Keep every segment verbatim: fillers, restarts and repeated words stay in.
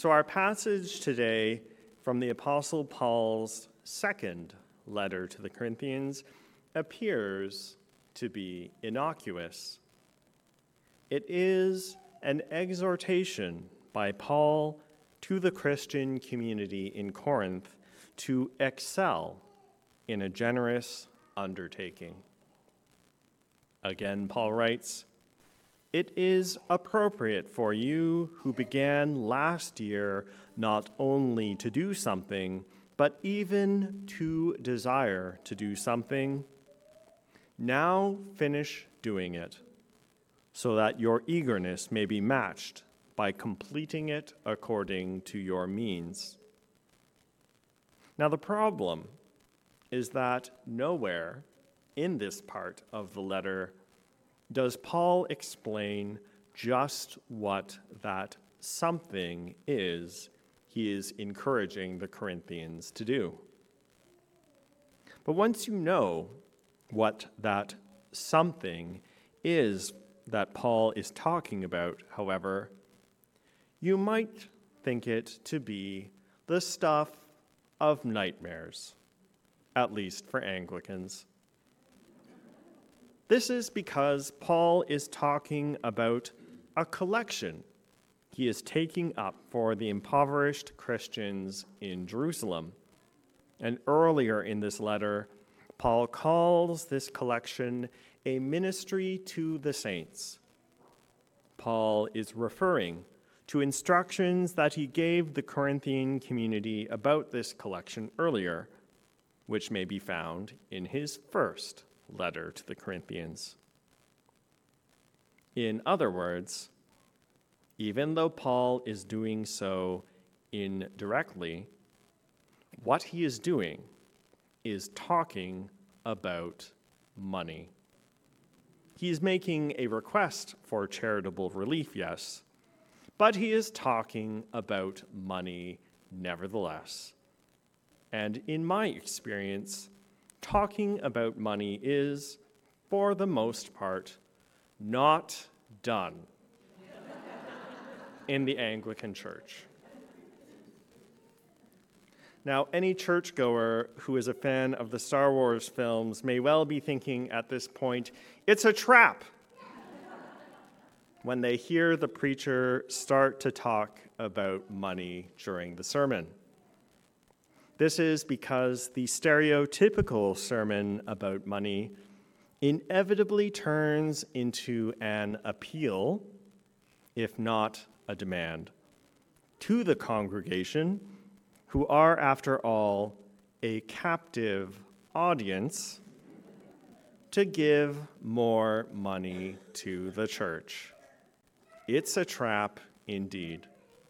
So our passage today from the Apostle Paul's second letter to the Corinthians appears to be innocuous. It is an exhortation by Paul to the Christian community in Corinth to excel in a generous undertaking. Again, Paul writes, "It is appropriate for you who began last year not only to do something, but even to desire to do something. Now finish doing it, so that your eagerness may be matched by completing it according to your means." Now the problem is that nowhere in this part of the letter does Paul explain just what that something is he is encouraging the Corinthians to do. But once you know what that something is that Paul is talking about, however, you might think it to be the stuff of nightmares, at least for Anglicans. This is because Paul is talking about a collection he is taking up for the impoverished Christians in Jerusalem. And earlier in this letter, Paul calls this collection a ministry to the saints. Paul is referring to instructions that he gave the Corinthian community about this collection earlier, which may be found in his first letter to the Corinthians. In other words, even though Paul is doing so indirectly, what he is doing is talking about money. He is making a request for charitable relief, yes, but he is talking about money nevertheless. And in my experience, talking about money is, for the most part, not done in the Anglican Church. Now, any churchgoer who is a fan of the Star Wars films may well be thinking at this point, it's a trap, when they hear the preacher start to talk about money during the sermon. This is because the stereotypical sermon about money inevitably turns into an appeal, if not a demand, to the congregation, who are, after all, a captive audience, to give more money to the church. It's a trap indeed.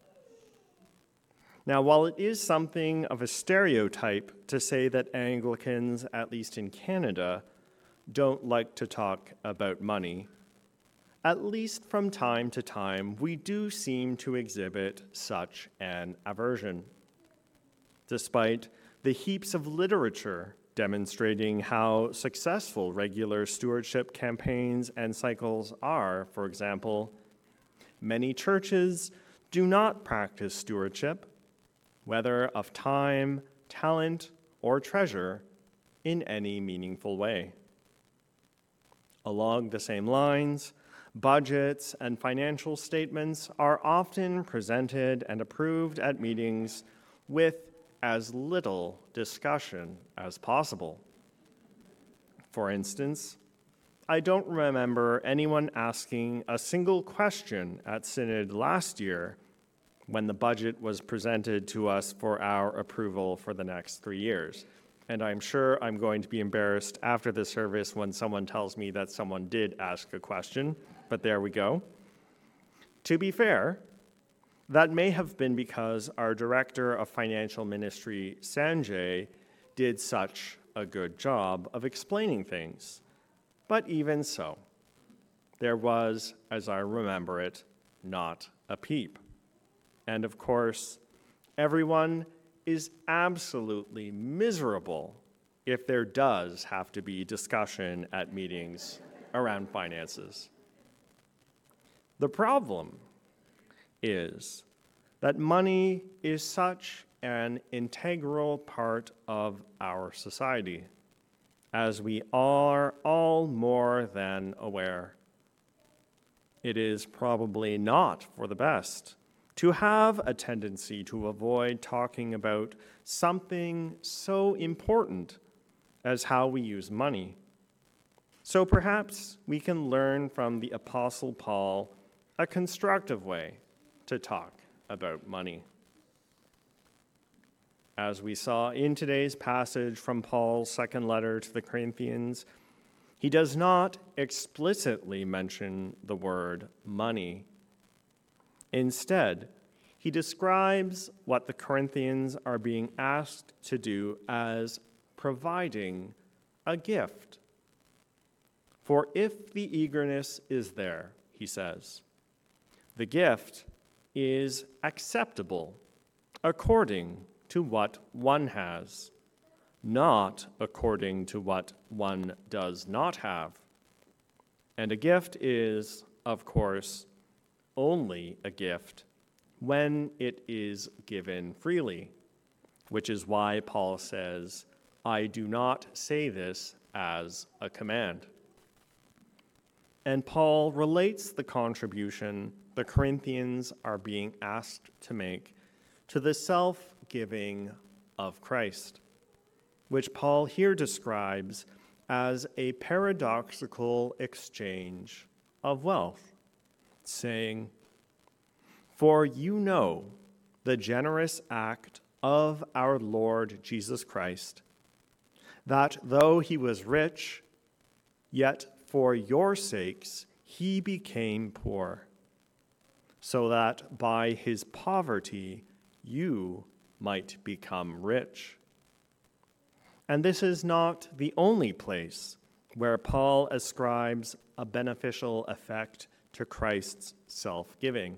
Now, while it is something of a stereotype to say that Anglicans, at least in Canada, don't like to talk about money, at least from time to time, we do seem to exhibit such an aversion. Despite the heaps of literature demonstrating how successful regular stewardship campaigns and cycles are, for example, many churches do not practice stewardship, whether of time, talent, or treasure, in any meaningful way. Along the same lines, budgets and financial statements are often presented and approved at meetings with as little discussion as possible. For instance, I don't remember anyone asking a single question at Synod last year when the budget was presented to us for our approval for the next three years. And I'm sure I'm going to be embarrassed after the service when someone tells me that someone did ask a question, but there we go. To be fair, that may have been because our Director of Financial Ministry, Sanjay, did such a good job of explaining things. But even so, there was, as I remember it, not a peep. And of course, everyone is absolutely miserable if there does have to be discussion at meetings around finances. The problem is that money is such an integral part of our society, as we are all more than aware. It is probably not for the best to have a tendency to avoid talking about something so important as how we use money. So perhaps we can learn from the Apostle Paul a constructive way to talk about money. As we saw in today's passage from Paul's second letter to the Corinthians, he does not explicitly mention the word money. Instead, he describes what the Corinthians are being asked to do as providing a gift. For if the eagerness is there, he says, the gift is acceptable according to what one has, not according to what one does not have. And a gift is, of course, only a gift when it is given freely, which is why Paul says, I do not say this as a command. And Paul relates the contribution the Corinthians are being asked to make to the self-giving of Christ, which Paul here describes as a paradoxical exchange of wealth, saying, For you know the generous act of our Lord Jesus Christ, that though he was rich, yet for your sakes he became poor, so that by his poverty you might become rich. And this is not the only place where Paul ascribes a beneficial effect to Christ's self-giving.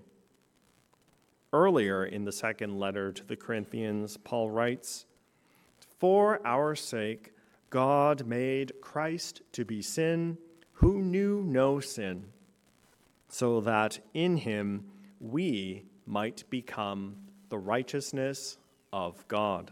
Earlier in the second letter to the Corinthians, Paul writes, For our sake God made Christ to be sin, who knew no sin, so that in him we might become the righteousness of God.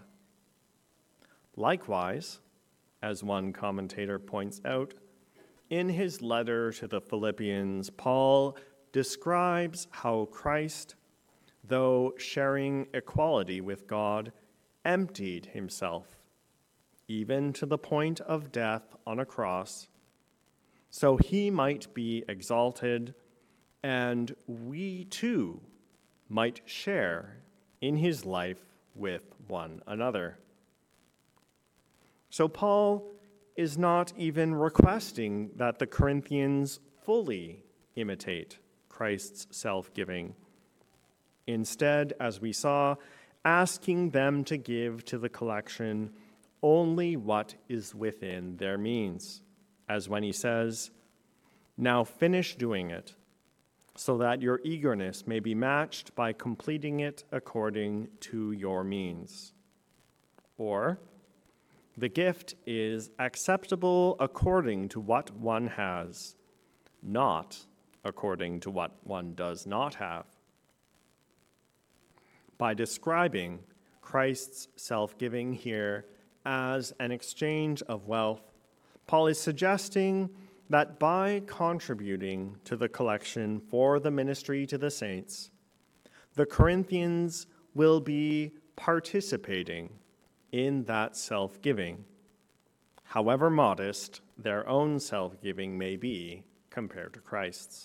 Likewise, as one commentator points out, in his letter to the Philippians, Paul describes how Christ, though sharing equality with God, emptied himself, even to the point of death on a cross, so he might be exalted, and we too might share in his life with one another. So Paul is not even requesting that the Corinthians fully imitate Christ's self-giving. Instead, as we saw, asking them to give to the collection only what is within their means, as when he says, Now finish doing it, so that your eagerness may be matched by completing it according to your means. Or, the gift is acceptable according to what one has, not according to what one does not have. By describing Christ's self-giving here as an exchange of wealth, Paul is suggesting that by contributing to the collection for the ministry to the saints, the Corinthians will be participating in that self-giving, however modest their own self-giving may be compared to Christ's.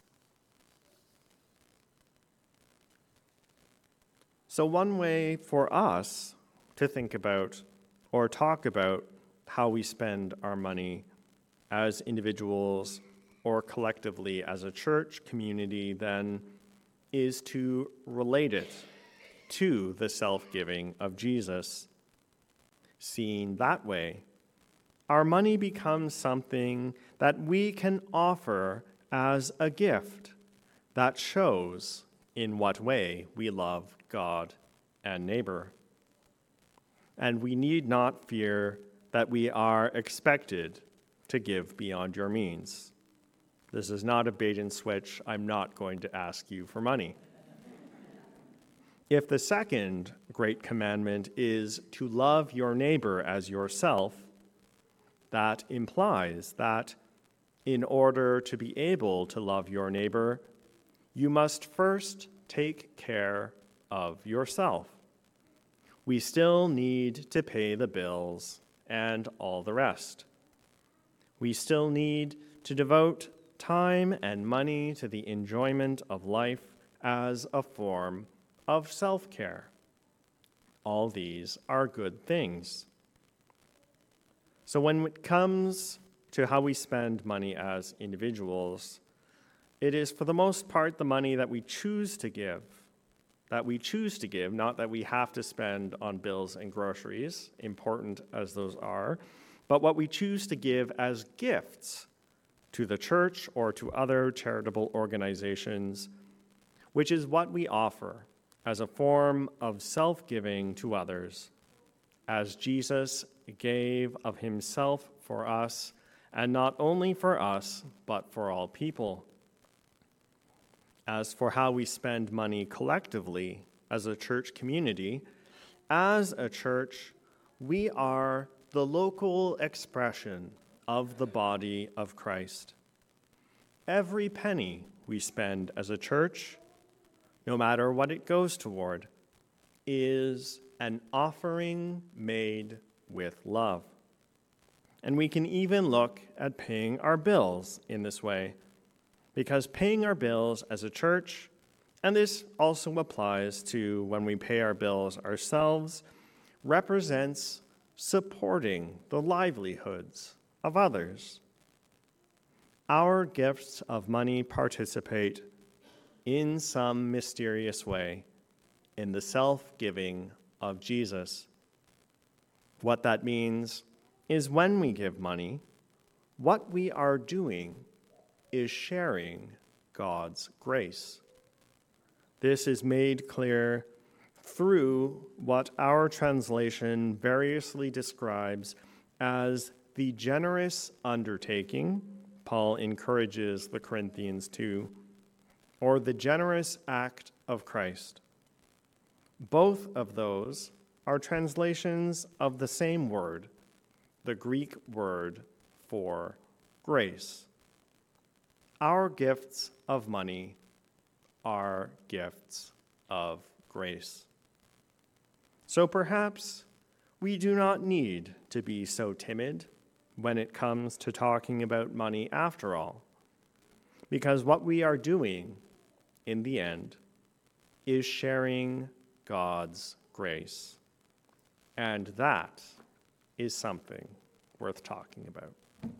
So one way for us to think about or talk about how we spend our money as individuals or collectively as a church community then is to relate it to the self-giving of Jesus. Seen that way, our money becomes something that we can offer as a gift that shows in what way we love God and neighbor. And we need not fear that we are expected to give beyond your means. This is not a bait and switch. I'm not going to ask you for money. If the second great commandment is to love your neighbor as yourself, that implies that in order to be able to love your neighbor, you must first take care of yourself. We still need to pay the bills and all the rest. We still need to devote time and money to the enjoyment of life as a form of self-care. All these are good things. So when it comes to how we spend money as individuals, it is for the most part the money that we choose to give, that we choose to give, not that we have to spend on bills and groceries, important as those are, but what we choose to give as gifts to the church or to other charitable organizations, which is what we offer as a form of self-giving to others, as Jesus gave of himself for us, and not only for us, but for all people. As for how we spend money collectively as a church community, as a church, we are the local expression of the body of Christ. Every penny we spend as a church, no matter what it goes toward, is an offering made with love. And we can even look at paying our bills in this way, because paying our bills as a church, and this also applies to when we pay our bills ourselves, represents supporting the livelihoods of others. Our gifts of money participate in some mysterious way in the self-giving of Jesus. What that means is when we give money, what we are doing is sharing God's grace. This is made clear through what our translation variously describes as the generous undertaking Paul encourages the Corinthians to, or the generous act of Christ. Both of those are translations of the same word, the Greek word for grace. Our gifts of money are gifts of grace. So perhaps we do not need to be so timid when it comes to talking about money after all, because what we are doing in the end is sharing God's grace. And that is something worth talking about.